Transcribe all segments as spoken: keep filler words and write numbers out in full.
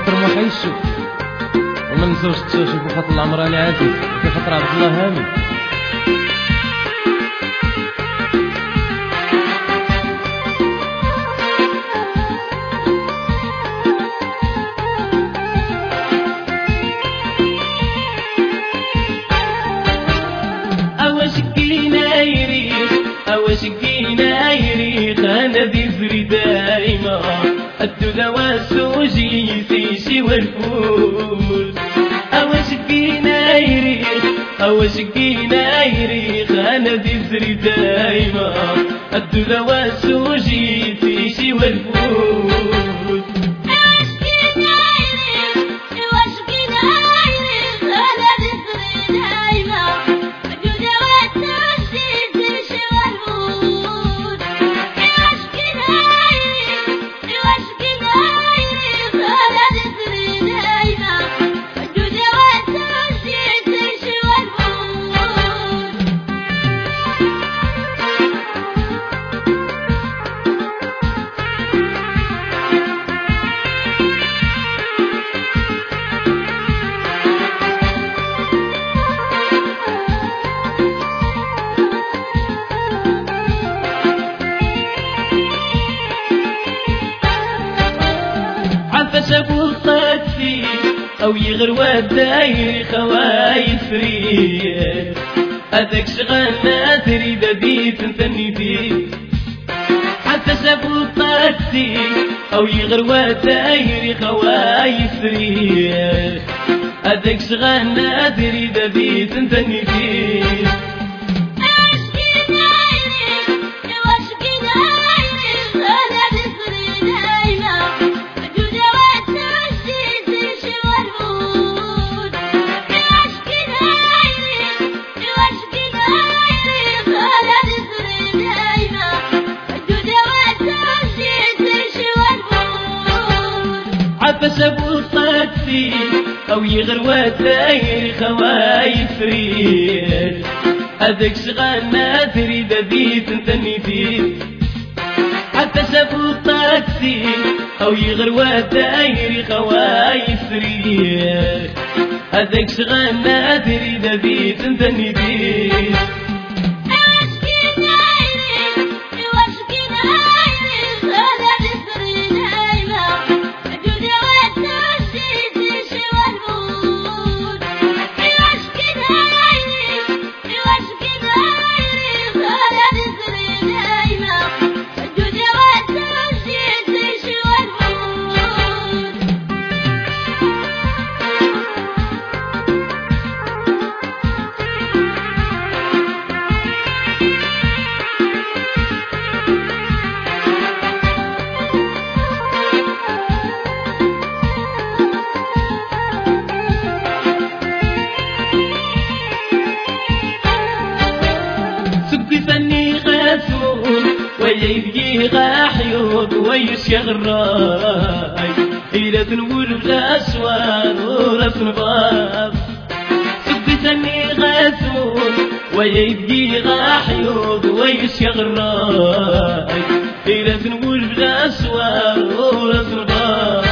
خاطر محيشو وما نساوش تشوفوا خاطر العمراني عزيز في خاطر عبد الله هاني. وشكينا يريق انا ذكري دايما الدنيا والسوجي في والفوز. اوشكينا يريق اوشكينا يريق انا ذكري دايما الدنيا والسوجي في والفوز. شابو الطاكسي او يغروا الداير خوايف ريال هذاك شغال نادري دبيت نثني فيه. حتى شابو الطاكسي او يغروا الداير خوايف ريال هذاك شغال نادري دبيت نثني فيه. شابو الطاكسي او يغروا الداير خوايف ريال هذاك شغال نادري دبيت نثني فيه. حتى شابو الطاكسي او يغروا الداير خوايف ريال هذاك شغال نادري دبيت نثني فيه. ويبقي غاحيوط ويشغراي إلى تنور الأسوار ورف نباب. سبتني غاثون ويبقي غاحيوط ويشغراي إلى تنور الأسوار ورف نباب.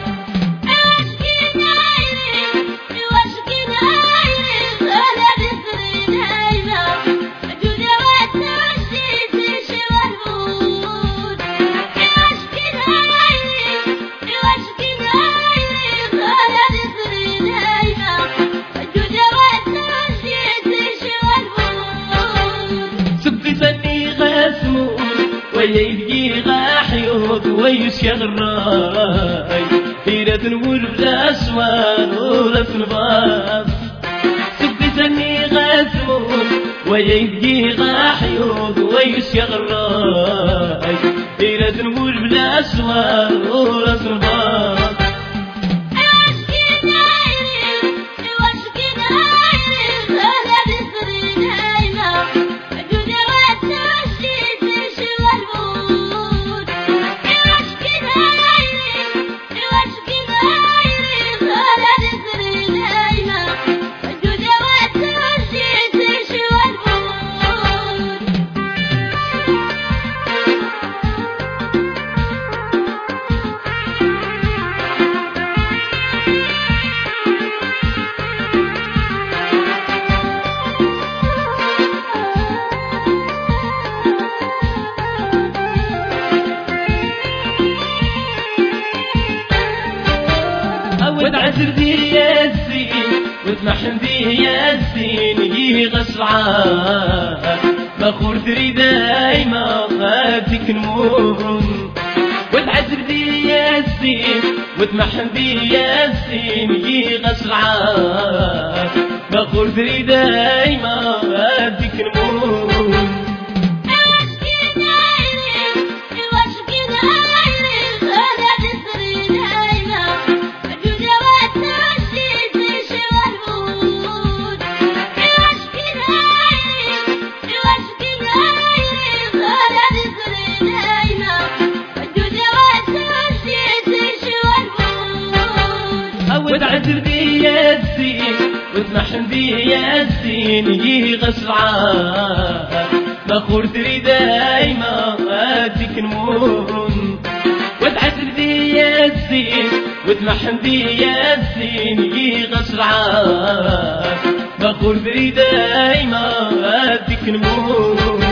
ويبقي غاحيوط ويشغراي إلى تنور الأسوار ورف نباب. سبتني غاثون ويبقي غاحيوط ويشغراي إلى تنور الأسوار ورف نباب. وتعتر دي يا الزين وتمحن دي يا الزين يغسعان بخور دري دايما غاديك نمون وتعتر دي يا الزين وتمحن دي يا الزين يغسعان بخور دري دايما غاديك نمون وتعتر دي يا الزين وتمحن دي يا الزين يغسعان بخور دري دايما غاديك نمون وتعتر دي يا الزين وتمحن دي يا الزين يغسعان بخور دري دايما غاديك نمون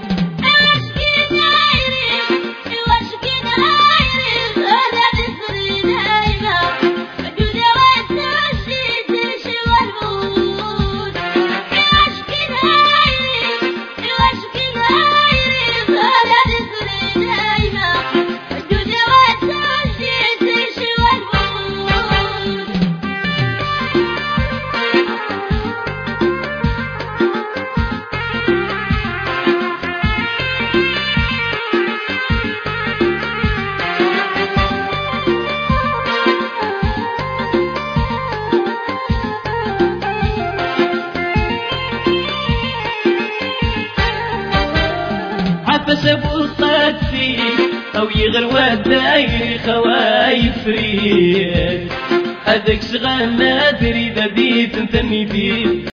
فسبوا الطاتي أو يغروا الداير خوايف فريد هذاك شغال نادري ذا ديت انتني بيه